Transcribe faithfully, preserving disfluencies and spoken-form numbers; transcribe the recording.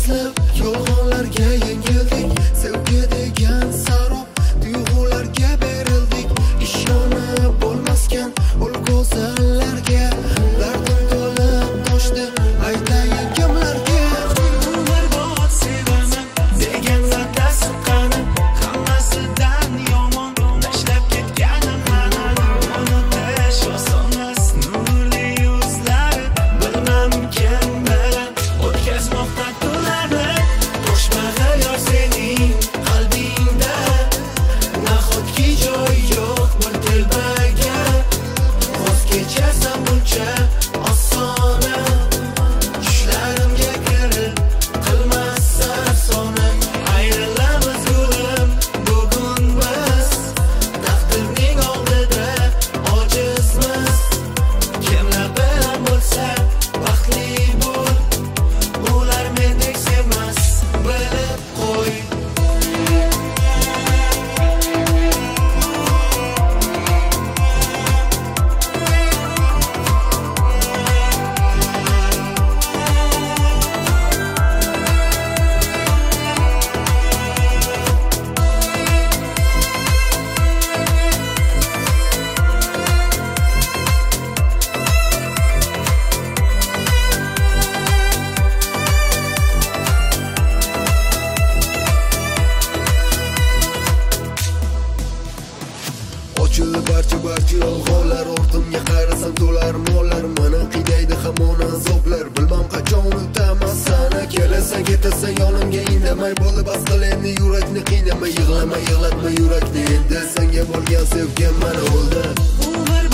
izlab yolg'onlarga yengildik, sevgi degan sarob tuyg'ularga berildik. Ishonib bo'lmaskan ul go'zallarga dardim to'lib toshdi, aytayin kimlarga. Umrbod sevaman degan va'da siqqani, hammasidan yomon tashlab ketganim mana. Unutish osonmas nurli yuzlari, bilmam kim bilan o'tkazmoqda kunlarni. Toshmag'ir yor sening qalbingda, nahotki joy yo'q bir telbaga. Voz kechasan buncha osona, tushlarimga kirib qilmassan soni. Ayrilamiz gulim bugun biz, taqdirning oldida ojizmiz. Kimlar bilan bo'lsa baxtli bo'l, ular mendek sevmas, bilib qo'y. Ochildi barcha barcha yolg'onlar, ortimga qarasam to'lar mollar. Mana qiynaydi hamon azoblar, bilmam qachon unutaman sani. Kelasan ketasan yonimga indamay, bo'ldi bas qil endi yurakni qiynamay. Yig'lama yig'latma yurakni endi, senga bo'lgan sevgim mana o'ldi. Umr